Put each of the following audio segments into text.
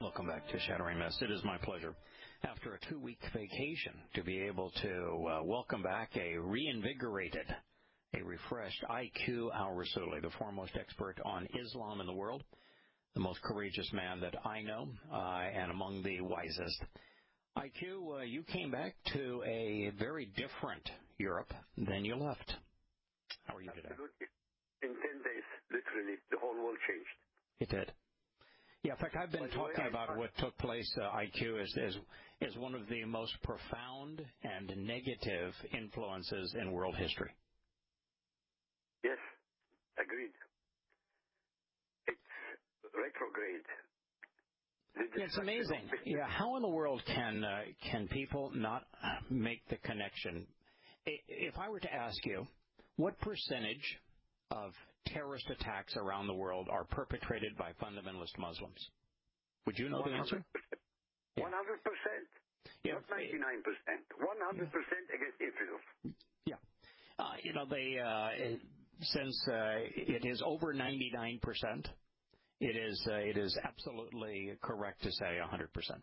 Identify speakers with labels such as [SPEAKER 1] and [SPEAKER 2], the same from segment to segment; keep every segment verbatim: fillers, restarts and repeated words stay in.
[SPEAKER 1] Welcome back to Shattering Myths. It is my pleasure, after a two-week vacation, to be able to uh, welcome back a reinvigorated, a refreshed I Q al-Rassooli, the foremost expert on Islam in the world, the most courageous man that I know, uh, and among the wisest. I Q, uh, you came back to a very different Europe than you left. How are you today?
[SPEAKER 2] Absolutely. In ten days, literally, the whole world changed.
[SPEAKER 1] It did. Yeah, in fact, I've been talking about what took place, uh, I Q, as, as, as one of the most profound and negative influences in world history.
[SPEAKER 2] Yes, agreed. It's retrograde.
[SPEAKER 1] It's amazing. Yeah, how in the world can uh, can people not make the connection? If I were to ask you, what percentage of terrorist attacks around the world are perpetrated by fundamentalist Muslims? Would you know the answer?
[SPEAKER 2] one hundred percent. Yeah. Not ninety-nine percent. one hundred percent against infidels.
[SPEAKER 1] Yeah. Uh, you know, they uh, since uh, it is over ninety-nine percent, it is uh, it is absolutely correct to say one hundred percent.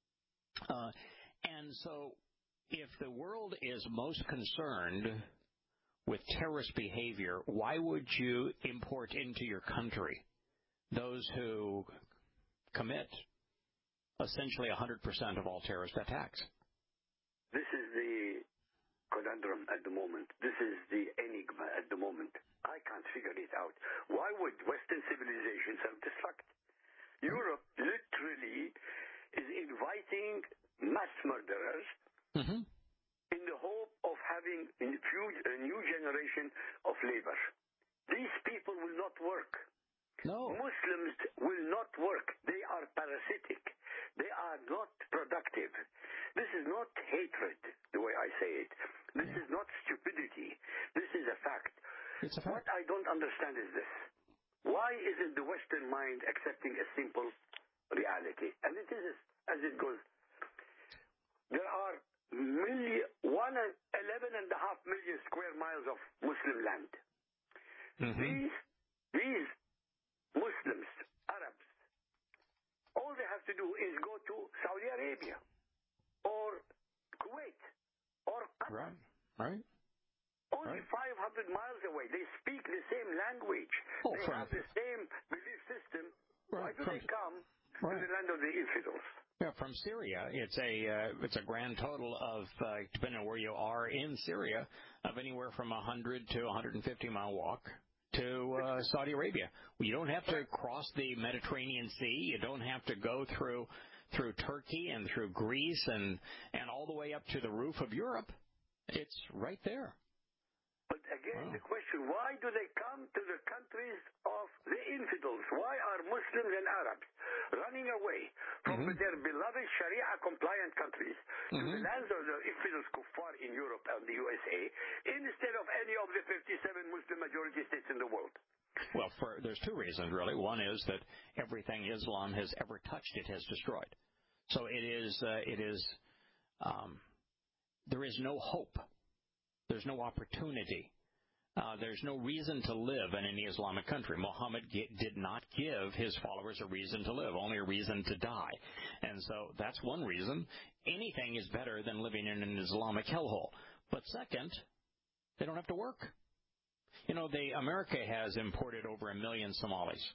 [SPEAKER 1] Uh, and so if the world is most concerned with terrorist behavior, why would you import into your country those who commit essentially one hundred percent of all terrorist attacks?
[SPEAKER 2] This is the conundrum at the moment. This is the enigma at the moment. I can't figure it out. Why would Western civilization self-destruct? Europe literally is inviting mass murderers mm-hmm. in the hope of having a new generation of labor. These people will not work.
[SPEAKER 1] No.
[SPEAKER 2] Muslims will not work. They are parasitic. They are not productive. This is not hatred, the way I say it. This yeah. is not stupidity. This is a fact.
[SPEAKER 1] It's a fact.
[SPEAKER 2] What I don't understand is this. Why isn't the Western mind accepting a simple reality? And it is as it goes. There are million, one, eleven and a half million square miles of Muslim land. Mm-hmm. These, these Muslims, Arabs, all they have to do is go to Saudi Arabia or Kuwait or Qatar.
[SPEAKER 1] Right, right.
[SPEAKER 2] Only right. five hundred miles away. They speak the same language. Oh, they have the same belief system. Right. Why do from, they come right. to the land of the infidels?
[SPEAKER 1] Yeah, from Syria, it's a uh, it's a grand total of, uh, depending on where you are in Syria, of anywhere from a one hundred to one hundred fifty mile walk to uh, Saudi Arabia. You don't have to cross the Mediterranean Sea. You don't have to go through through Turkey and through Greece and, and all the way up to the roof of Europe. It's right there.
[SPEAKER 2] But again, wow. the question, why do they come to the countries of the infidels? Why are Muslims and Arabs running away from mm-hmm. their beloved Sharia-compliant countries mm-hmm. to the lands of the infidels kuffar in Europe and the U S A instead of any of the fifty-seven Muslim-majority states in the world?
[SPEAKER 1] Well, for, there's two reasons, really. One is that everything Islam has ever touched, it has destroyed. So it is, uh, it is, um, there is no hope. There's no opportunity. Uh, there's no reason to live in any Islamic country. Muhammad g- did not give his followers a reason to live, only a reason to die. And so that's one reason. Anything is better than living in an Islamic hellhole. But second, they don't have to work. You know, the, America has imported over a million Somalis.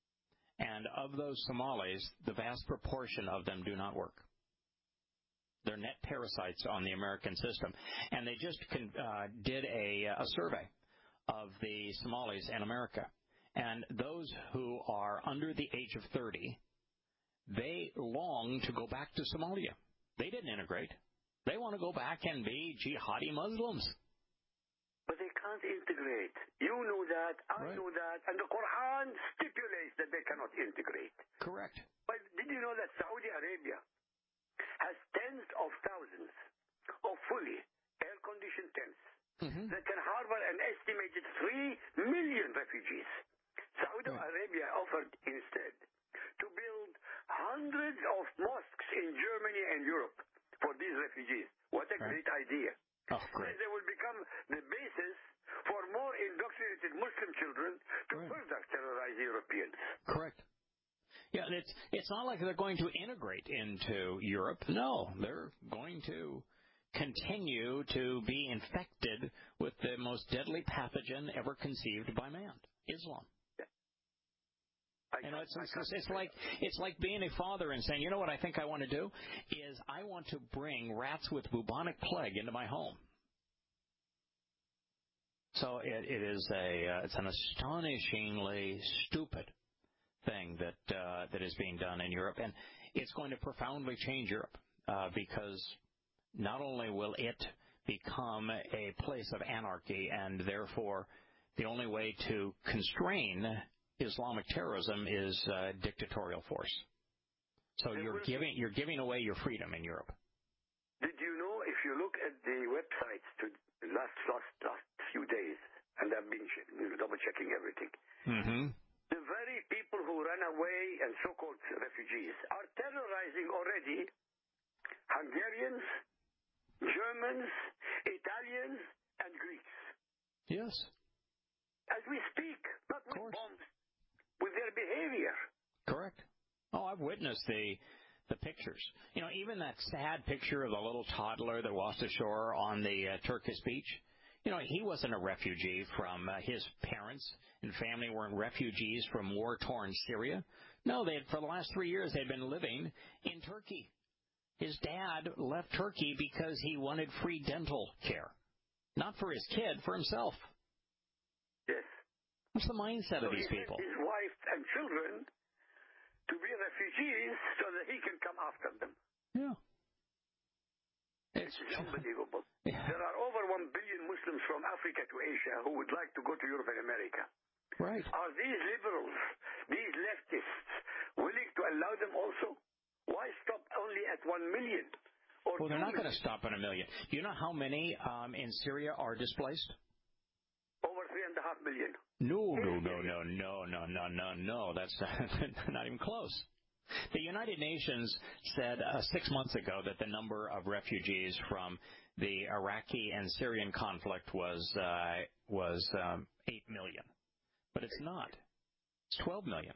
[SPEAKER 1] And of those Somalis, the vast proportion of them do not work. They're net parasites on the American system. And they just con- uh, did a, a survey of the Somalis in America. And those who are under the age of thirty, they long to go back to Somalia. They didn't integrate. They want to go back and be jihadi Muslims.
[SPEAKER 2] But they can't integrate. You know that, I right. know that, and the Quran stipulates that they cannot integrate.
[SPEAKER 1] Correct.
[SPEAKER 2] But did you know that Saudi Arabia has tens of thousands of fully air-conditioned tents mm-hmm. that can harbor an estimated three million refugees? Saudi right. Arabia offered instead to build hundreds of mosques in Germany and Europe for these refugees. What a right. great idea.
[SPEAKER 1] Oh, great.
[SPEAKER 2] They will become the basis for more indoctrinated Muslim children to right. further terrorize Europeans.
[SPEAKER 1] Correct. Yeah, it's it's not like they're going to integrate into Europe. No, they're going to continue to be infected with the most deadly pathogen ever conceived by man, Islam. You know, it's, it's, it's like it's like being a father and saying, you know what I think I want to do is I want to bring rats with bubonic plague into my home. So it, it is a uh, it's an astonishingly stupid thing that uh, that is being done in Europe, and it's going to profoundly change Europe uh, because not only will it become a place of anarchy, and therefore the only way to constrain Islamic terrorism is uh, dictatorial force. So you're giving you're giving away your freedom in Europe.
[SPEAKER 2] Did you know, if you look at the websites to the last last last few days, and I've been you know, double checking everything,
[SPEAKER 1] mm-hmm.
[SPEAKER 2] the very people who ran away and so-called refugees are terrorizing already Hungarians, Germans, Italians, and Greeks.
[SPEAKER 1] Yes.
[SPEAKER 2] As we speak, not with bombs, with their behavior.
[SPEAKER 1] Correct. Oh, I've witnessed the the pictures. You know, even that sad picture of the little toddler that washed ashore on the uh, Turkish beach. You know, he wasn't a refugee from uh, his parents and family weren't refugees from war-torn Syria. No, they had, for the last three years they'd been living in Turkey. His dad left Turkey because he wanted free dental care. Not for his kid, for himself.
[SPEAKER 2] Yes.
[SPEAKER 1] What's the mindset
[SPEAKER 2] so
[SPEAKER 1] of these people?
[SPEAKER 2] His wife and children to be refugees so that he can come after them.
[SPEAKER 1] Yeah.
[SPEAKER 2] It's unbelievable. Yeah. There are over one billion Muslims from Africa to Asia who would like to go to Europe and America.
[SPEAKER 1] Right.
[SPEAKER 2] Are these liberals, these leftists, willing to allow them also? Why stop only at one million? Or
[SPEAKER 1] well, they're not going
[SPEAKER 2] to
[SPEAKER 1] stop at a million. Do you know how many um, in Syria are displaced?
[SPEAKER 2] Over three and a half million.
[SPEAKER 1] No, no, no, no, no, no, no, no, no. That's not even close. The United Nations said uh, six months ago that the number of refugees from the Iraqi and Syrian conflict was uh, was um, eight million, but it's not. It's twelve million.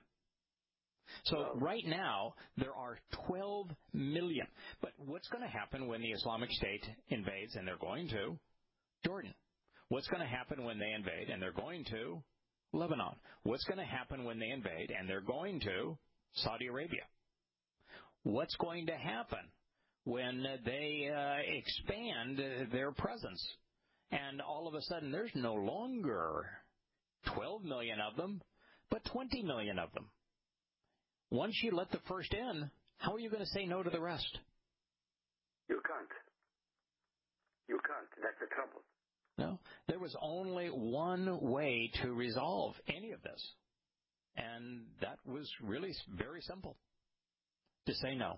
[SPEAKER 1] So right now there are twelve million. But what's going to happen when the Islamic State invades, and they're going to, Jordan? What's going to happen when they invade, and they're going to, Lebanon? What's going to happen when they invade, and they're going to, Saudi Arabia? What's going to happen when they uh, expand their presence? And all of a sudden, there's no longer twelve million of them, but twenty million of them. Once you let the first in, how are you going to say no to the rest?
[SPEAKER 2] You can't. You can't. That's the trouble.
[SPEAKER 1] No. There was only one way to resolve any of this. And that was really very simple. To say no.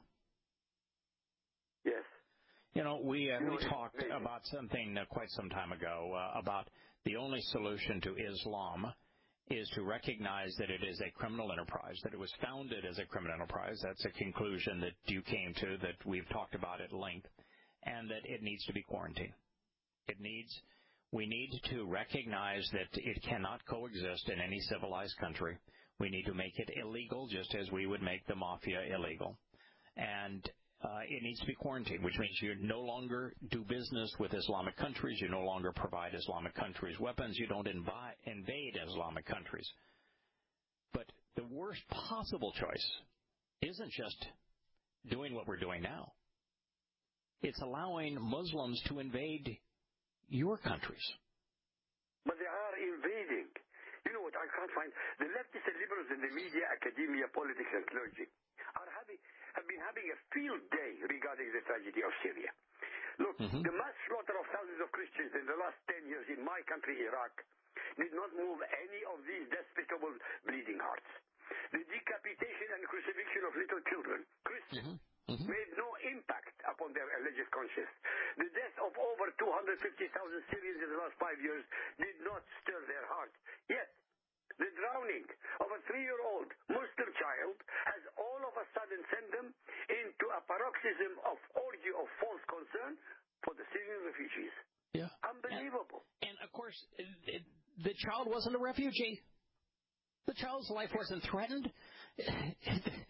[SPEAKER 2] Yes.
[SPEAKER 1] You know, we uh,
[SPEAKER 2] you know,
[SPEAKER 1] we talked about something uh, quite some time ago uh, about the only solution to Islam is to recognize that it is a criminal enterprise, that it was founded as a criminal enterprise. That's a conclusion that you came to, that we've talked about at length, and that it needs to be quarantined. It needs, we need to recognize that it cannot coexist in any civilized country. We need to make it illegal, just as we would make the mafia illegal. And uh, it needs to be quarantined, which means you no longer do business with Islamic countries. You no longer provide Islamic countries weapons. You don't invi- invade Islamic countries. But the worst possible choice isn't just doing what we're doing now. It's allowing Muslims to invade your countries.
[SPEAKER 2] But they are invading. You know what I can't find? The leftists and liberals in the media, academia, politics, and clergy are having, have been having a field day regarding the tragedy of Syria. Look, mm-hmm. the mass slaughter of thousands of Christians in the last ten years in my country, Iraq, did not move any of these despicable bleeding hearts. The decapitation and crucifixion of little children, Christians, mm-hmm. Mm-hmm. made no impact upon their alleged conscience. The death of over two hundred fifty thousand Syrians in the last five years did not stir their hearts. Yet, the drowning of a three-year-old Muslim child has all of a sudden sent them into a paroxysm of orgy of false concern for the Syrian refugees.
[SPEAKER 1] Yeah.
[SPEAKER 2] Unbelievable.
[SPEAKER 1] And, and of course, it, the child wasn't a refugee. The child's life wasn't threatened.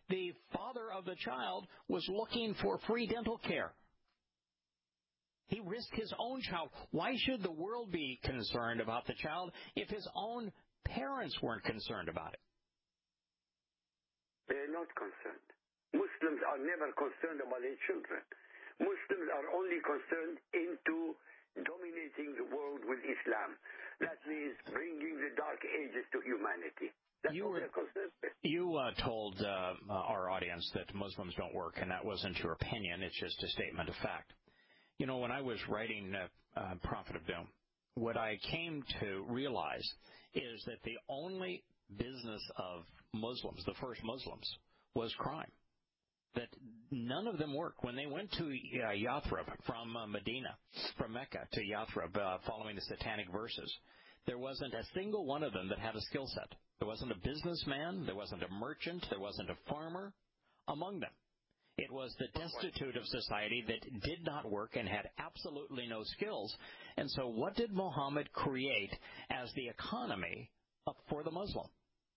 [SPEAKER 1] the father of the child was looking for free dental care. He risked his own child. Why should the world be concerned about the child if his own parents weren't concerned about it?
[SPEAKER 2] They're not concerned. Muslims are never concerned about their children. Muslims are only concerned into dominating the world with Islam. That means bringing the dark ages to humanity. That's
[SPEAKER 1] you
[SPEAKER 2] what
[SPEAKER 1] were,
[SPEAKER 2] they're concerned with.
[SPEAKER 1] You uh, told uh, our audience that Muslims don't work, and that wasn't your opinion. It's just a statement of fact. You know, when I was writing uh, uh, Prophet of Doom, what I came to realize is that the only business of Muslims, the first Muslims, was crime. That none of them work. When they went to uh, Yathrib from uh, Medina, from Mecca to Yathrib, uh, following the satanic verses, there wasn't a single one of them that had a skill set. There wasn't a businessman, there wasn't a merchant, there wasn't a farmer among them. It was the destitute of society that did not work and had absolutely no skills. And so what did Muhammad create as the economy for the Muslim?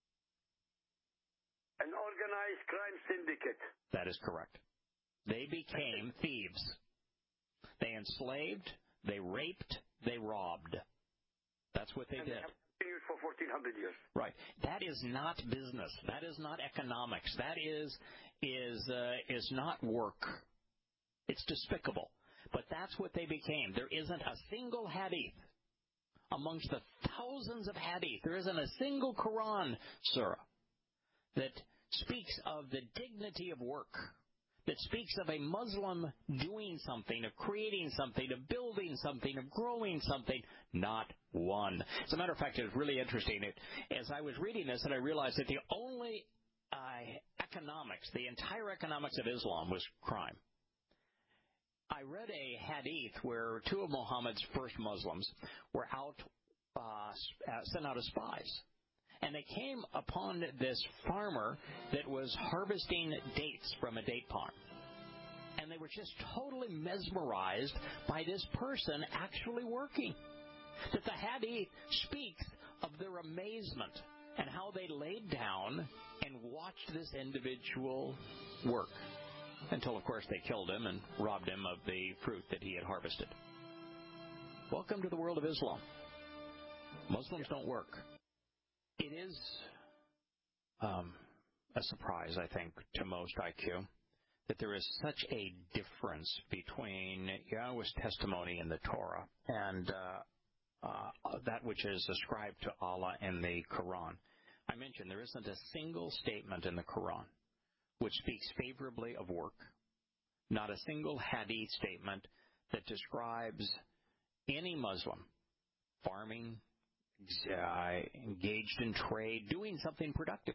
[SPEAKER 2] An organized crime syndicate.
[SPEAKER 1] That is correct. They became thieves. They enslaved, they raped, they robbed. That's what they
[SPEAKER 2] and
[SPEAKER 1] did.
[SPEAKER 2] They have continued for fourteen hundred years.
[SPEAKER 1] Right. That is not business. That is not economics. That is is uh, is not work. It's despicable. But that's what they became. There isn't a single hadith amongst the thousands of hadith. There isn't a single Quran surah that speaks of the dignity of work, that speaks of a Muslim doing something, of creating something, of building something, of growing something. Not one. As a matter of fact, it was really interesting. It, as I was reading this, and I realized that the only uh, economics, the entire economics of Islam was crime. I read a hadith where two of Muhammad's first Muslims were out, uh, sent out as spies. And they came upon this farmer that was harvesting dates from a date farm. And they were just totally mesmerized by this person actually working. That the hadith speaks of their amazement and how they laid down and watched this individual work. Until, of course, they killed him and robbed him of the fruit that he had harvested. Welcome to the world of Islam. Muslims don't work. It is um, a surprise, I think, to most I Q, that there is such a difference between Yahweh's testimony in the Torah and uh, uh, that which is ascribed to Allah in the Quran. I mentioned there isn't a single statement in the Quran which speaks favorably of work, not a single hadith statement that describes any Muslim farming, Uh, engaged in trade, doing something productive.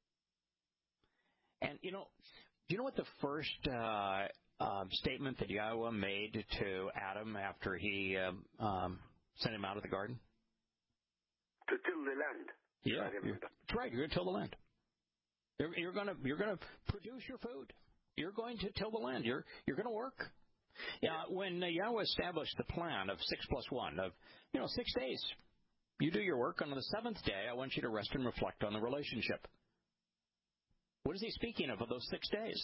[SPEAKER 1] And, you know, do you know what the first uh, uh, statement that Yahweh made to Adam after he uh, um, sent him out of the garden?
[SPEAKER 2] To till the land.
[SPEAKER 1] Yeah, that's right. You're going to till the land. You're, you're going to you're going to produce your food. You're going to till the land. You're you're going to work. Yeah. When uh, Yahweh established the plan of six plus one of you know six days. You do your work. On the seventh day, I want you to rest and reflect on the relationship. What is he speaking of of those six days?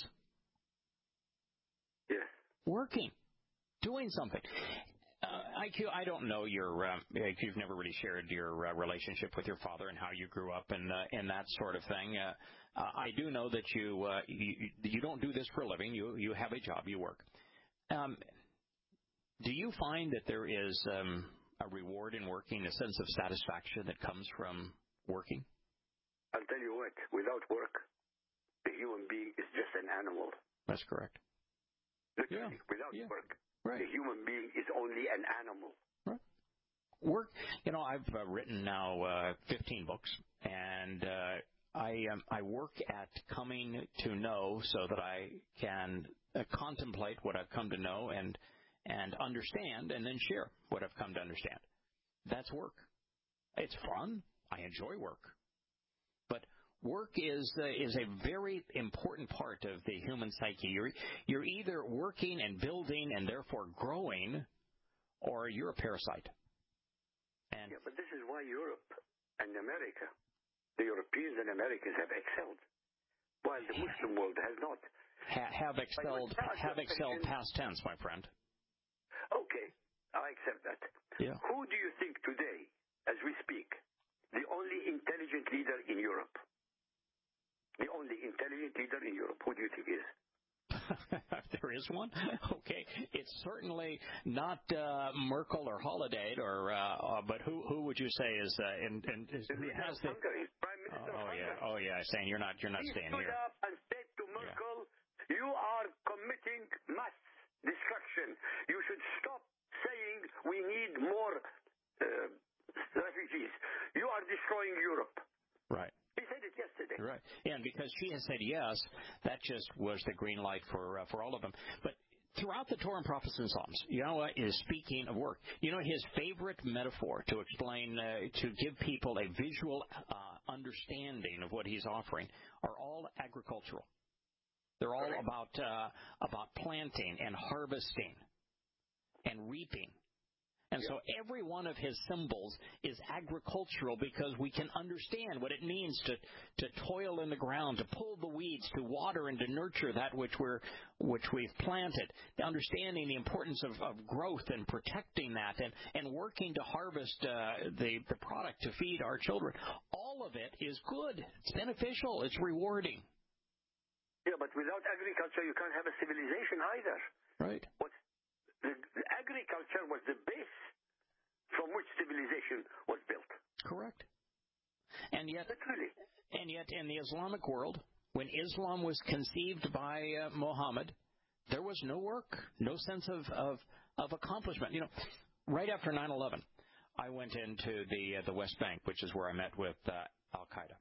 [SPEAKER 2] Yes.
[SPEAKER 1] Working. Doing something. Uh, I Q, I don't know your, uh, you've never really shared your uh, relationship with your father and how you grew up and, uh, and that sort of thing. Uh, uh, I do know that you, uh, you, you don't do this for a living. You, you have a job. You work. Um, do you find that there is... Um, a reward in working, a sense of satisfaction that comes from working?
[SPEAKER 2] I'll tell you what, without work, the human being is just an animal.
[SPEAKER 1] That's correct.
[SPEAKER 2] Literally,
[SPEAKER 1] yeah.
[SPEAKER 2] without
[SPEAKER 1] yeah.
[SPEAKER 2] work,
[SPEAKER 1] right.
[SPEAKER 2] the human being is only an animal.
[SPEAKER 1] Right. Work, you know, I've uh, written now uh, fifteen books, and uh, I um, I work at coming to know so that I can uh, contemplate what I've come to know and and understand, and then share what I've come to understand. That's work. It's fun. I enjoy work. But work is uh, is a very important part of the human psyche. You're, you're either working and building and therefore growing, or you're a parasite. And
[SPEAKER 2] yeah, but this is why Europe and America, the Europeans and Americans have excelled. while the Muslim world has not.
[SPEAKER 1] Ha- have excelled, have excelled past tense, my friend.
[SPEAKER 2] Okay, I accept that.
[SPEAKER 1] Yeah.
[SPEAKER 2] Who do you think today, as we speak, the only intelligent leader in Europe? The only intelligent leader in Europe, who do you think is?
[SPEAKER 1] There is one? Okay. It's certainly not uh, Merkel or Holiday, or uh, uh, but who who would you say is uh, in, in is, who has the
[SPEAKER 2] Hungary, Prime Minister
[SPEAKER 1] oh,
[SPEAKER 2] of
[SPEAKER 1] oh
[SPEAKER 2] Hungary.
[SPEAKER 1] yeah, oh yeah, saying you're not you're not
[SPEAKER 2] He
[SPEAKER 1] staying
[SPEAKER 2] stood
[SPEAKER 1] here.
[SPEAKER 2] up and said to Merkel, yeah. "You are committing mass destruction. You should stop saying we need more uh, refugees. You are destroying Europe."
[SPEAKER 1] Right.
[SPEAKER 2] He said it yesterday.
[SPEAKER 1] Right. Yeah, and because she has said yes, that just was the green light for uh, for all of them. But throughout the Torah and Prophets and Psalms, Yahweh is speaking of work. You know, his favorite metaphor to explain, uh, to give people a visual uh, understanding of what he's offering are all agricultural. They're all
[SPEAKER 2] right.
[SPEAKER 1] about uh, about planting and harvesting and reaping. And so every one of his symbols is agricultural because we can understand what it means to, to toil in the ground, to pull the weeds, to water and to nurture that which we're which we've planted. Understanding the importance of, of growth and protecting that, and, and working to harvest uh, the the product to feed our children. All of it is good. It's beneficial. It's rewarding.
[SPEAKER 2] Yeah, but without agriculture, you can't have a civilization either.
[SPEAKER 1] Right.
[SPEAKER 2] What's The, the agriculture was the base from which civilization was built.
[SPEAKER 1] Correct. And yet,
[SPEAKER 2] Literally.
[SPEAKER 1] and yet, in the Islamic world, when Islam was conceived by uh, Muhammad, there was no work, no sense of, of of accomplishment. You know, right after nine eleven, I went into the uh, the West Bank, which is where I met with uh, Al Qaeda,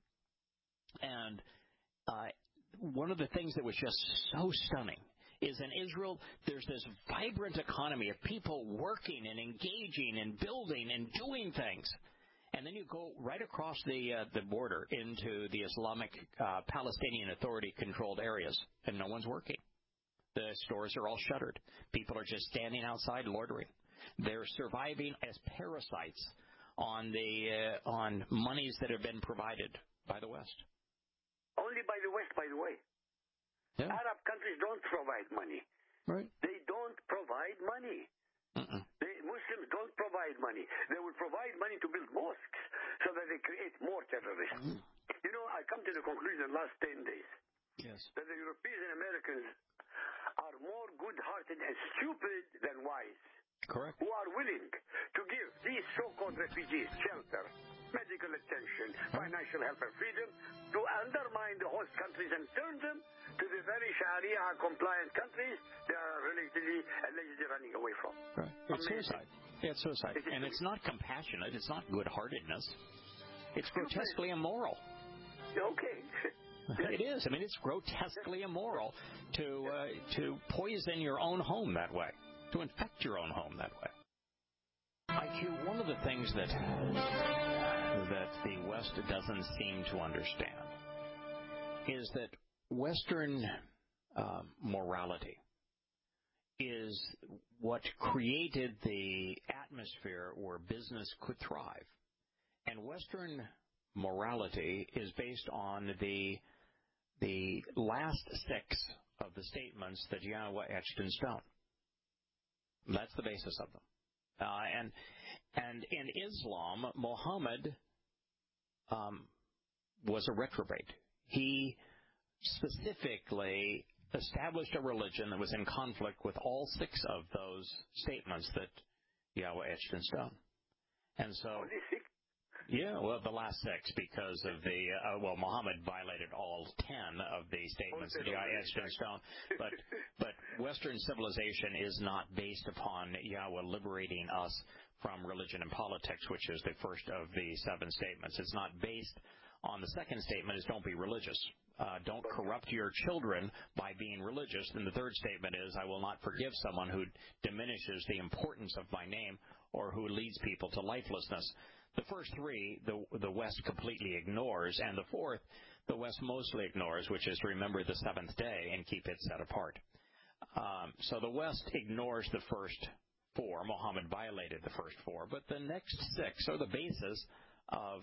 [SPEAKER 1] and uh, one of the things that was just so stunning is in Israel, there's this vibrant economy of people working and engaging and building and doing things. And then you go right across the uh, the border into the Islamic uh, Palestinian Authority-controlled areas, and no one's working. The stores are all shuttered. People are just standing outside loitering. They're surviving as parasites on the uh, on monies that have been provided by the West.
[SPEAKER 2] Only by the West, by the way.
[SPEAKER 1] Yeah.
[SPEAKER 2] Arab countries don't provide money.
[SPEAKER 1] Right.
[SPEAKER 2] They don't provide money.
[SPEAKER 1] Mm-mm.
[SPEAKER 2] The Muslims don't provide money. They will provide money to build mosques so that they create more terrorists. Mm. You know, I come to the conclusion in the last ten days
[SPEAKER 1] yes.
[SPEAKER 2] that the Europeans and Americans are more good-hearted and stupid than wise.
[SPEAKER 1] Correct.
[SPEAKER 2] Who are willing to give these so-called refugees shelter, medical attention, financial help and freedom to undermine the host countries and turn them to the very Sharia-compliant countries they are allegedly, allegedly running away from.
[SPEAKER 1] Right. It's suicide. Yeah, it's suicide. It and it's not compassionate. It's not good-heartedness. It's grotesquely immoral.
[SPEAKER 2] Okay.
[SPEAKER 1] It is. I mean, it's grotesquely immoral to uh, to poison your own home that way, to infect your own home that way. I Q, one of the things that that the West doesn't seem to understand is that Western uh, morality is what created the atmosphere where business could thrive. And Western morality is based on the the last six of the statements that Yahweh etched in stone. That's the basis of them. Uh, and and in Islam, Muhammad um, was a reprobate. He specifically established a religion that was in conflict with all six of those statements that Yahweh etched in stone. And so, yeah, well, the last six, because of the, uh, well, Muhammad violated all ten of the statements that Yahweh etched in stone. But, but Western civilization is not based upon Yahweh liberating us from religion and politics, which is the first of the seven statements. It's not based on the second statement, is don't be religious. Uh, don't corrupt your children by being religious. And the third statement is, I will not forgive someone who diminishes the importance of my name or who leads people to lifelessness. The first three, the, the West completely ignores, and the fourth, the West mostly ignores, which is remember the seventh day and keep it set apart. Um, so the West ignores the first four. Muhammad violated the first four, but the next six are the basis of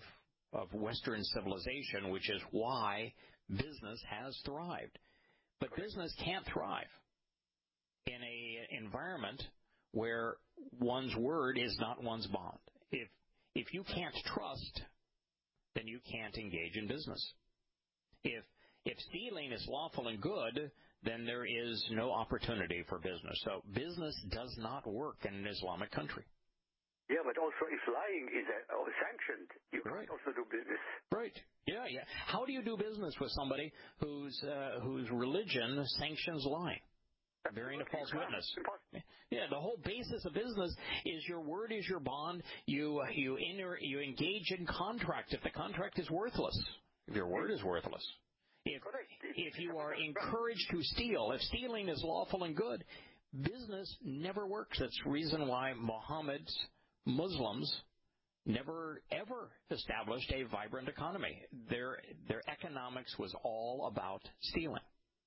[SPEAKER 1] of Western civilization, which is why business has thrived. But business can't thrive in an environment where one's word is not one's bond. If if you can't trust, then you can't engage in business. If if stealing is lawful and good, then there is no opportunity for business. So business does not work in an Islamic country.
[SPEAKER 2] Yeah, but also if lying is a, oh, sanctioned, you
[SPEAKER 1] right.
[SPEAKER 2] can't also do business.
[SPEAKER 1] Right. Yeah, yeah. How do you do business with somebody whose uh, whose religion sanctions lying, bearing a false witness? Yeah, the whole basis of business is your word is your bond. You uh, you enter, you engage in contract. If the contract is worthless, if your word is worthless, if if you are encouraged to steal, if stealing is lawful and good, business never works. That's the reason why Muhammad's Muslims never, ever established a vibrant economy. Their their economics was all about stealing.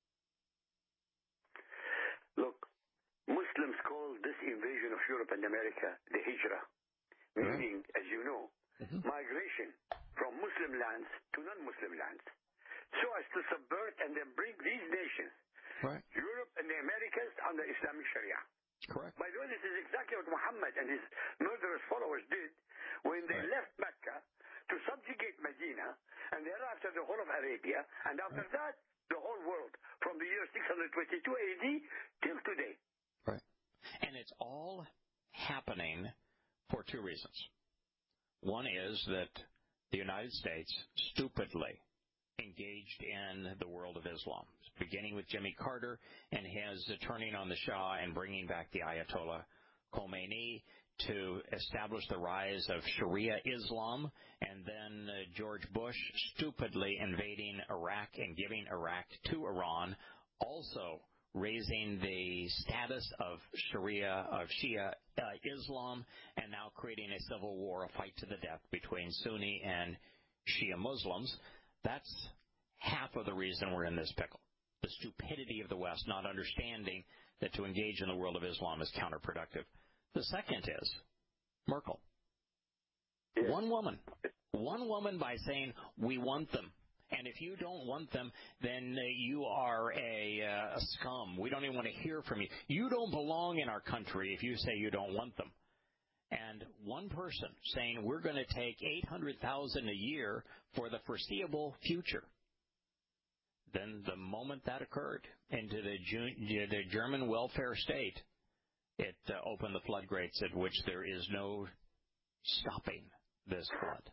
[SPEAKER 2] Look, Muslims call this invasion of Europe and America the Hijrah, meaning, as you know, mm-hmm. migration from Muslim lands to non-Muslim lands, so as to subvert and then bring these nations,
[SPEAKER 1] right.
[SPEAKER 2] Europe and the Americas, under Islamic Sharia.
[SPEAKER 1] Correct.
[SPEAKER 2] By the way, this is exactly what Muhammad and his murderous followers did when they right. left Mecca to subjugate Medina, and thereafter the whole of Arabia, and after right. that, the whole world, from the year six hundred twenty-two A D till today.
[SPEAKER 1] Right. And it's all happening for two reasons. One is that the United States stupidly engaged in the world of Islam, beginning with Jimmy Carter and his turning on the Shah and bringing back the Ayatollah Khomeini to establish the rise of Sharia Islam, and then uh, George Bush stupidly invading Iraq and giving Iraq to Iran, also raising the status of Sharia, of Shia uh, Islam, and now creating a civil war, a fight to the death between Sunni and Shia Muslims. That's half of the reason we're in this pickle. The stupidity of the West, not understanding that to engage in the world of Islam is counterproductive. The second is Merkel.
[SPEAKER 2] Yeah.
[SPEAKER 1] One woman. One woman by saying, we want them. And if you don't want them, then uh, you are a, uh, a scum. We don't even want to hear from you. You don't belong in our country if you say you don't want them. And one person saying we're going to take eight hundred thousand a year for the foreseeable future. Then the moment that occurred into the, the German welfare state, it uh, opened the floodgates at which there is no stopping this flood.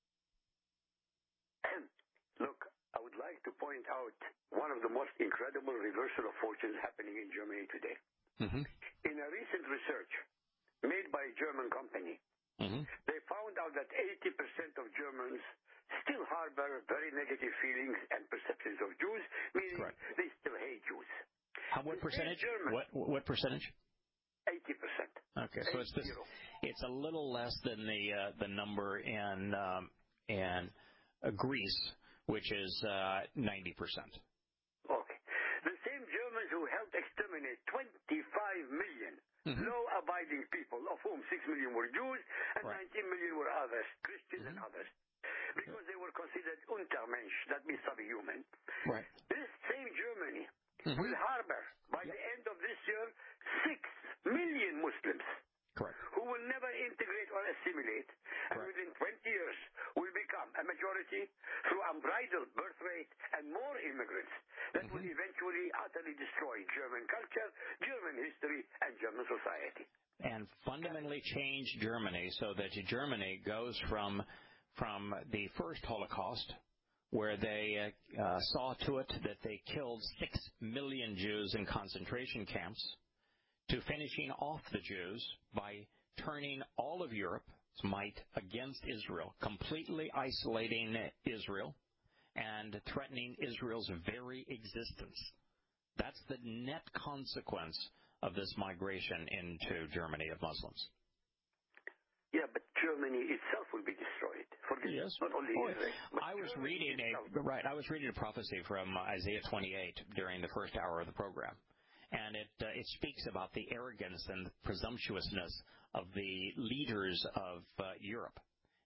[SPEAKER 2] Look, I would like to point out one of the most incredible reversal of fortunes happening in Germany today.
[SPEAKER 1] Mm-hmm.
[SPEAKER 2] In a recent research made by a German company,
[SPEAKER 1] mm-hmm.
[SPEAKER 2] they found out that eighty percent of Germans still harbor very negative feelings and perceptions of Jews, meaning Correct. They still hate Jews.
[SPEAKER 1] How, what percentage?
[SPEAKER 2] German,
[SPEAKER 1] what what percentage?
[SPEAKER 2] eighty percent.
[SPEAKER 1] Okay, so it's this, it's a little less than the uh, the number in um, in uh, Greece, which is uh, ninety percent.
[SPEAKER 2] Okay. The same Germans who helped exterminate twenty-five million mm-hmm. law-abiding people, of whom six million were Jews and right. nineteen million were others, Christians mm-hmm. and others, because they were considered Untermensch, that means subhuman.
[SPEAKER 1] Right.
[SPEAKER 2] This same Germany
[SPEAKER 1] mm-hmm.
[SPEAKER 2] will harbor, by yep. the end of this year, six million Muslims.
[SPEAKER 1] Correct.
[SPEAKER 2] Who will never integrate or assimilate, and
[SPEAKER 1] Correct.
[SPEAKER 2] within twenty years will become a majority through unbridled birth rate and more immigrants that mm-hmm. will eventually utterly destroy German culture, German history, and German society.
[SPEAKER 1] And fundamentally change Germany so that Germany goes from from the first Holocaust, where they uh, uh, saw to it that they killed six million Jews in concentration camps, to finishing off the Jews by turning all of Europe's might against Israel, completely isolating Israel and threatening Israel's very existence. That's the net consequence of this migration into Germany of Muslims.
[SPEAKER 2] Yeah, but Germany itself will be destroyed. Forget
[SPEAKER 1] yes.
[SPEAKER 2] Not only
[SPEAKER 1] oh,
[SPEAKER 2] Israel.
[SPEAKER 1] I was Germany reading a right. I was reading a prophecy from Isaiah twenty-eight during the first hour of the program. And it uh, it speaks about the arrogance and presumptuousness of the leaders of uh, Europe.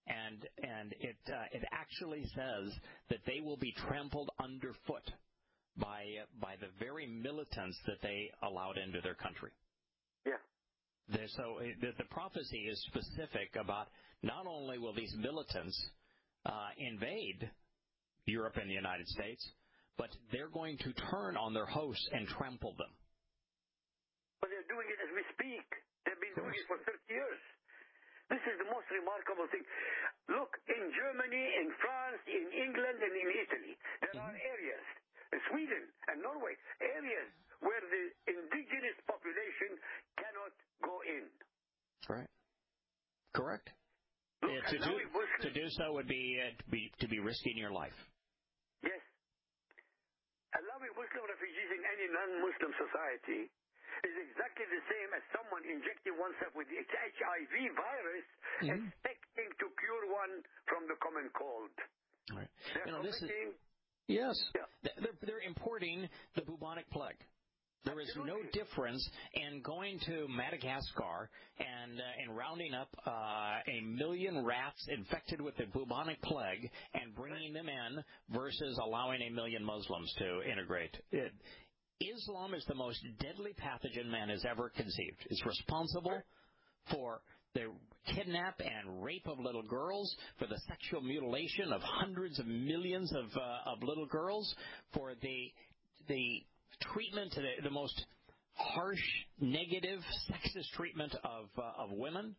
[SPEAKER 1] And and it uh, it actually says that they will be trampled underfoot by uh, by the very militants that they allowed into their country.
[SPEAKER 2] Yeah.
[SPEAKER 1] There, so uh, the, the prophecy is specific about not only will these militants uh, invade Europe and the United States, but they're going to turn on their hosts and trample them.
[SPEAKER 2] But they're doing it as we speak. They've been doing it for thirty years. This is the most remarkable thing. Look, in Germany, in France, in England, and in Italy, there mm-hmm. are areas, in Sweden and Norway, areas where the indigenous population cannot go in.
[SPEAKER 1] Right. Correct.
[SPEAKER 2] Look,
[SPEAKER 1] yeah, to, do, to do so would be, uh, to be to be risking your life.
[SPEAKER 2] Yes. Allowing Muslim refugees in any non-Muslim society is exactly the same as someone injecting oneself with the H I V virus, mm-hmm. expecting to cure one from the common cold.
[SPEAKER 1] Right.
[SPEAKER 2] They're
[SPEAKER 1] you know, this is, yes,
[SPEAKER 2] yeah.
[SPEAKER 1] they're, they're importing the bubonic plague. There is
[SPEAKER 2] Absolutely.
[SPEAKER 1] no difference in going to Madagascar and uh, and rounding up uh, a million rats infected with the bubonic plague and bringing them in versus allowing a million Muslims to integrate. It, Islam is the most deadly pathogen man has ever conceived. It's responsible for the kidnap and rape of little girls, for the sexual mutilation of hundreds of millions of uh, of little girls, for the the treatment, the, the most harsh, negative, sexist treatment of uh, of women.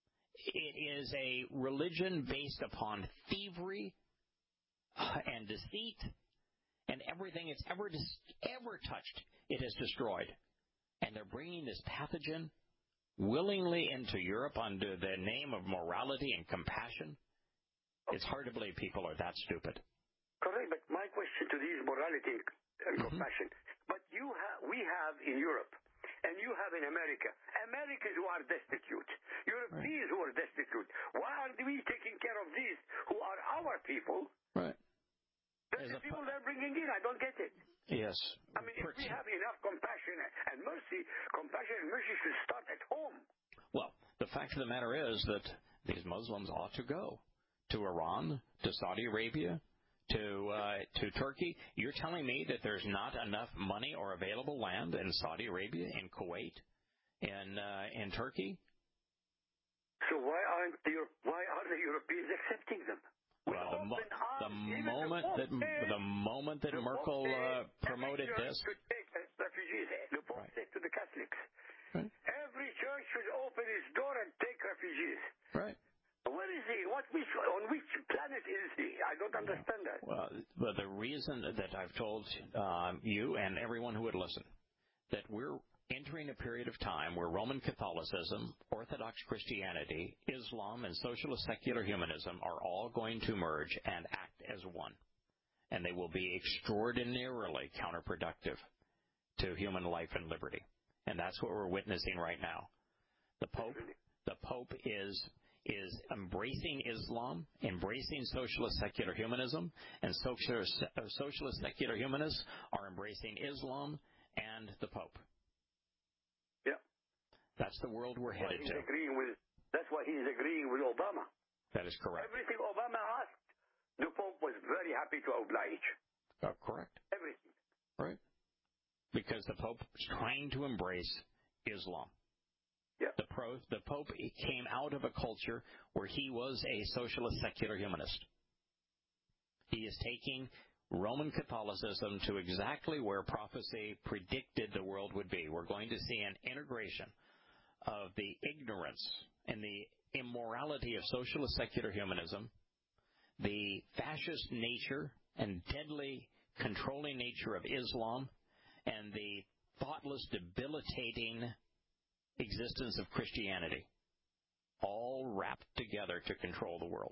[SPEAKER 1] It is a religion based upon thievery uh, and deceit. And everything it's ever ever touched, it has destroyed. And they're bringing this pathogen willingly into Europe under the name of morality and compassion. It's hard to believe people are that stupid.
[SPEAKER 2] Correct, but my question to these morality and
[SPEAKER 1] mm-hmm.
[SPEAKER 2] compassion. But you ha- we have in Europe, and you have in America, Americans who are destitute, Europeans right. who are destitute. Why aren't we taking care of these who are our people?
[SPEAKER 1] Right.
[SPEAKER 2] That's the people they're bringing in. I don't get it.
[SPEAKER 1] Yes.
[SPEAKER 2] I mean, if we have enough compassion and mercy, compassion and mercy should start at home.
[SPEAKER 1] Well, the fact of the matter is that these Muslims ought to go to Iran, to Saudi Arabia, to uh, to Turkey. You're telling me that there's not enough money or available land in Saudi Arabia, in Kuwait, in uh, in Turkey?
[SPEAKER 2] So why aren't the why are the Europeans accepting them?
[SPEAKER 1] Well, the, mo- the moment the that said, the moment that Merkel uh, promoted this,
[SPEAKER 2] should take refugees. The Pope
[SPEAKER 1] right.
[SPEAKER 2] said to the Catholics,
[SPEAKER 1] right.
[SPEAKER 2] every church should open its door and take refugees.
[SPEAKER 1] Right.
[SPEAKER 2] Where is he? What which on which planet is he? I don't understand that.
[SPEAKER 1] Well, well the reason that I've told um, you and everyone who would listen that we're entering a period of time where Roman Catholicism, Orthodox Christianity, Islam, and socialist secular humanism are all going to merge and act as one. And they will be extraordinarily counterproductive to human life and liberty. And that's what we're witnessing right now. The Pope, the Pope is is embracing Islam, embracing socialist secular humanism, and socialist, socialist secular humanists are embracing Islam and the Pope.
[SPEAKER 2] Yeah.
[SPEAKER 1] That's the world we're
[SPEAKER 2] that's
[SPEAKER 1] headed to.
[SPEAKER 2] Agreeing with, that's why he's agreeing with Obama.
[SPEAKER 1] That is correct.
[SPEAKER 2] Everything Obama asked, the Pope was very happy to oblige.
[SPEAKER 1] Oh, correct.
[SPEAKER 2] Everything.
[SPEAKER 1] Right. Because the Pope is trying to embrace Islam.
[SPEAKER 2] Yeah.
[SPEAKER 1] The, pro, the Pope came out of a culture where he was a socialist secular humanist. He is taking Roman Catholicism to exactly where prophecy predicted the world would be. We're going to see an integration of the ignorance and the immorality of socialist secular humanism, the fascist nature and deadly controlling nature of Islam, and the thoughtless, debilitating existence of Christianity, all wrapped together to control the world.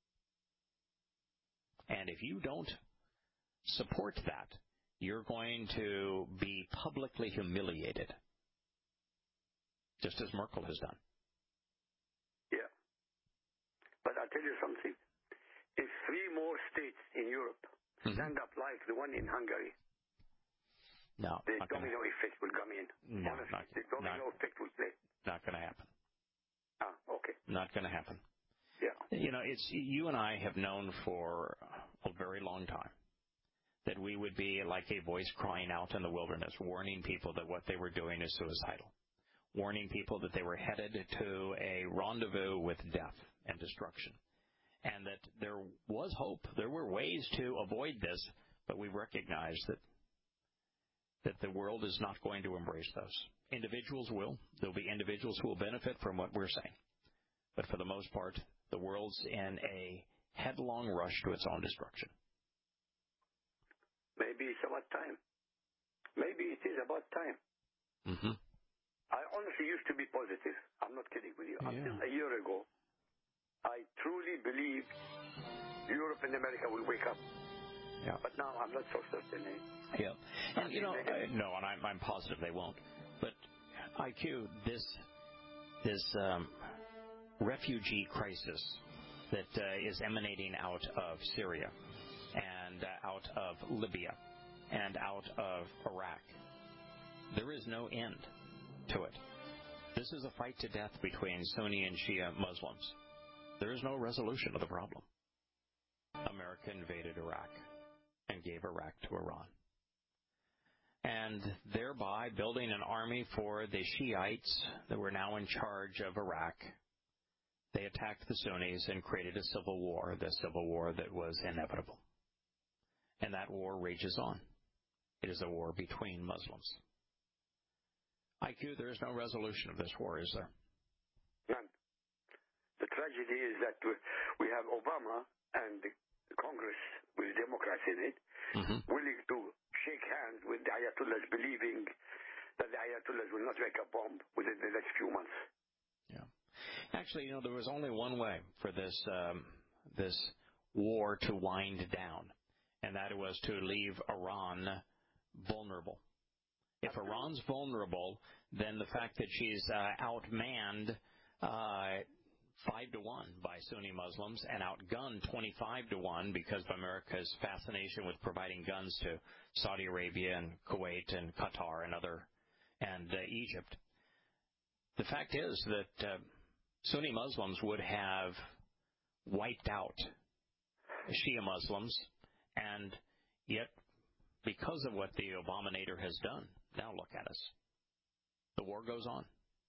[SPEAKER 1] And if you don't support that, you're going to be publicly humiliated, just as Merkel has done.
[SPEAKER 2] Yeah. But I'll tell you something. If three more states in Europe mm-hmm. stand up like the one in Hungary,
[SPEAKER 1] no,
[SPEAKER 2] the domino gonna... effect will come in.
[SPEAKER 1] No,
[SPEAKER 2] Honestly,
[SPEAKER 1] not,
[SPEAKER 2] the domino
[SPEAKER 1] not,
[SPEAKER 2] effect will play.
[SPEAKER 1] Not going to happen.
[SPEAKER 2] Ah, okay.
[SPEAKER 1] Not going to happen.
[SPEAKER 2] Yeah.
[SPEAKER 1] You know, it's you and I have known for a very long time that we would be like a voice crying out in the wilderness, warning people that what they were doing is suicidal, warning people that they were headed to a rendezvous with death and destruction, and that there was hope. There were ways to avoid this, but we recognize that that the world is not going to embrace those. Individuals will. There'll be individuals who will benefit from what we're saying. But for the most part, the world's in a headlong rush to its own destruction.
[SPEAKER 2] Maybe it's about time. Maybe it is about time.
[SPEAKER 1] Mm-hmm.
[SPEAKER 2] I honestly used to be positive. I'm not kidding with you.
[SPEAKER 1] Yeah.
[SPEAKER 2] Until a year ago, I truly believed Europe and America will wake up.
[SPEAKER 1] Yeah.
[SPEAKER 2] But now I'm not so certain. Eh?
[SPEAKER 1] Yeah. And, you know, I, no, and I'm, I'm positive they won't. But, I Q, this, this um, refugee crisis that uh, is emanating out of Syria and uh, out of Libya and out of Iraq, there is no end to it. This is a fight to death between Sunni and Shia Muslims. There is no resolution of the problem. America invaded Iraq and gave Iraq to Iran, and thereby building an army for the Shiites that were now in charge of Iraq. They attacked the Sunnis and created a civil war, the civil war that was inevitable. And that war rages on. It is a war between Muslims. I Q, there is no resolution of this war, is there?
[SPEAKER 2] None. The tragedy is that we have Obama and the Congress with Democrats in it, mm-hmm. willing to shake hands with the Ayatollahs, believing that the Ayatollahs will not make a bomb within the next few months.
[SPEAKER 1] Yeah. Actually, you know, there was only one way for this um, this war to wind down, and that was to leave Iran vulnerable. If Iran's vulnerable, then the fact that she's uh, outmanned uh, five to one by Sunni Muslims and outgunned twenty-five to one because of America's fascination with providing guns to Saudi Arabia and Kuwait and Qatar and other and uh, Egypt. The fact is that uh, Sunni Muslims would have wiped out Shia Muslims, and yet, because of what the Obamanator has done, now look at us. The war goes on.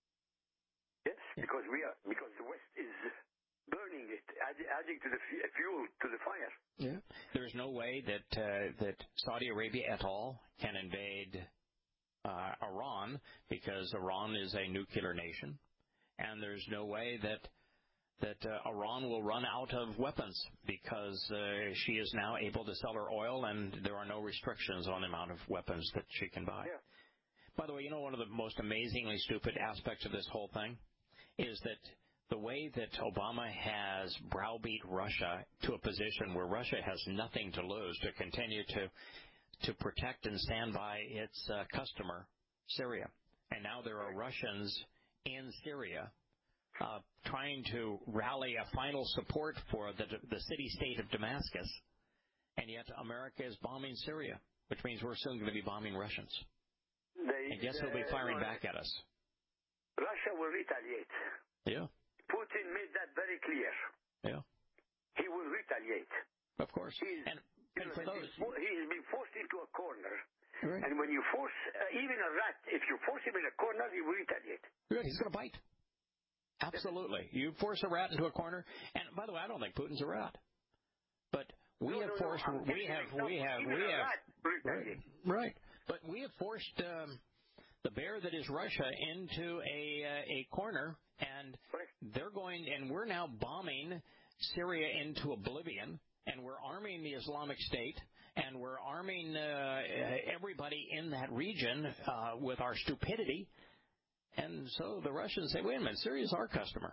[SPEAKER 2] Yes, because we are because the West is burning it, add, adding to the f- fuel to the fire.
[SPEAKER 1] Yeah, there's no way that uh, that Saudi Arabia at all can invade uh, Iran because Iran is a nuclear nation, and there's no way that that uh, Iran will run out of weapons because uh, she is now able to sell her oil, and there are no restrictions on the amount of weapons that she can buy.
[SPEAKER 2] Yeah.
[SPEAKER 1] By the way, you know, one of the most amazingly stupid aspects of this whole thing is that the way that Obama has browbeat Russia to a position where Russia has nothing to lose to continue to to protect and stand by its uh, customer, Syria. And now there are Russians in Syria uh, trying to rally a final support for the, the city-state of Damascus, and yet America is bombing Syria, which means we're soon going to be bombing Russians.
[SPEAKER 2] They,
[SPEAKER 1] and guess who'll be firing uh, back at us?
[SPEAKER 2] Russia will retaliate.
[SPEAKER 1] Yeah.
[SPEAKER 2] Putin made that very clear.
[SPEAKER 1] Yeah.
[SPEAKER 2] He will retaliate.
[SPEAKER 1] Of course.
[SPEAKER 2] He's,
[SPEAKER 1] and, and for those,
[SPEAKER 2] he's been forced into a corner.
[SPEAKER 1] Right.
[SPEAKER 2] And when you force, uh, even a rat, if you force him in a corner, he will retaliate.
[SPEAKER 1] Right. He's going to bite. Absolutely. You force a rat into a corner, and by the way, I don't think Putin's a rat. But we
[SPEAKER 2] no,
[SPEAKER 1] have
[SPEAKER 2] no,
[SPEAKER 1] forced,
[SPEAKER 2] no,
[SPEAKER 1] we have, we have, we have, right, right. But we have forced um, the bear that is Russia into a uh, a corner, and they're going, and we're now bombing Syria into oblivion, and we're arming the Islamic State, and we're arming uh, everybody in that region uh, with our stupidity. And so the Russians say, wait a minute, Syria's our customer.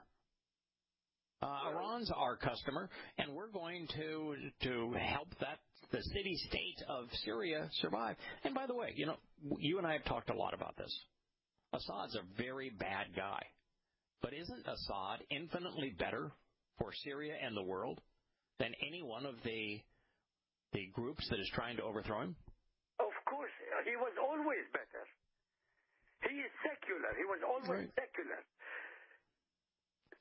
[SPEAKER 1] Uh, Iran's our customer, and we're going to to help that the city-state of Syria survive. And by the way, you know, you and I have talked a lot about this. Assad's a very bad guy. But isn't Assad infinitely better for Syria and the world than any one of the the groups that is trying to overthrow him?
[SPEAKER 2] Of course. He was always better. He is secular. He was always
[SPEAKER 1] right.
[SPEAKER 2] secular.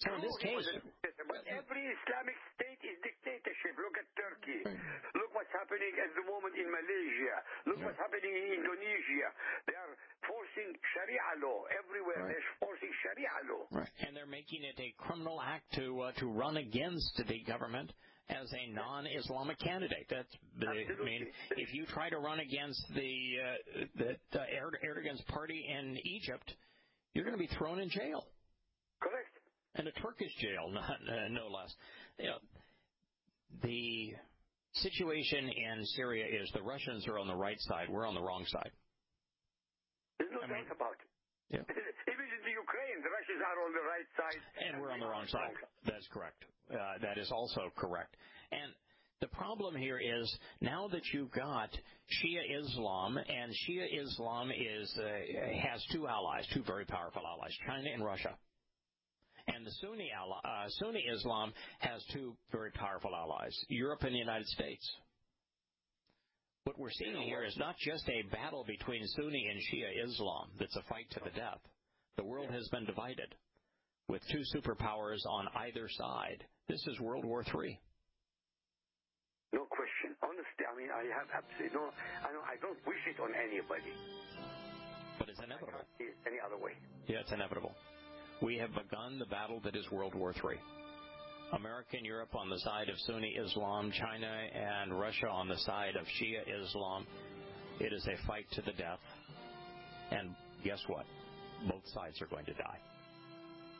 [SPEAKER 1] So in this case,
[SPEAKER 2] but every Islamic state is dictatorship. Look at Turkey. Look what's happening at the moment in Malaysia. Look
[SPEAKER 1] yeah.
[SPEAKER 2] what's happening in Indonesia. They are forcing Sharia law everywhere.
[SPEAKER 1] Right.
[SPEAKER 2] They're forcing Sharia law.
[SPEAKER 1] Right. And they're making it a criminal act to uh, to run against the government as a non-Islamic candidate. That's the, I mean, if you try to run against the uh, the uh, Erdogan's party in Egypt, you're going to be thrown in jail.
[SPEAKER 2] Correct.
[SPEAKER 1] And a Turkish jail, not, uh, no less. You know, the situation in Syria is the Russians are on the right side. We're on the wrong side.
[SPEAKER 2] There's no
[SPEAKER 1] I
[SPEAKER 2] doubt
[SPEAKER 1] mean,
[SPEAKER 2] about it.
[SPEAKER 1] Yeah.
[SPEAKER 2] Even in the Ukraine, the Russians are on the right side.
[SPEAKER 1] And we're on the wrong side. That's correct. Uh, that is also correct. And the problem here is now that you've got Shia Islam, and Shia Islam is uh, has two allies, two very powerful allies, China and Russia. And the Sunni, ally, uh, Sunni Islam has two very powerful allies, Europe and the United States. What we're seeing here is not just a battle between Sunni and Shia Islam that's a fight to the death. The world has been divided with two superpowers on either side. This is World War Three.
[SPEAKER 2] No question. Honestly, I mean, I have absolutely no, I don't, I don't wish it on anybody.
[SPEAKER 1] But it's inevitable.
[SPEAKER 2] I can't see it any other way.
[SPEAKER 1] Yeah, it's inevitable. We have begun the battle that is World War Three. America and Europe on the side of Sunni Islam, China and Russia on the side of Shia Islam. It is a fight to the death. And guess what? Both sides are going to die.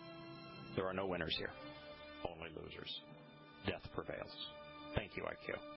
[SPEAKER 1] There are no winners here, only losers. Death prevails. Thank you, I Q.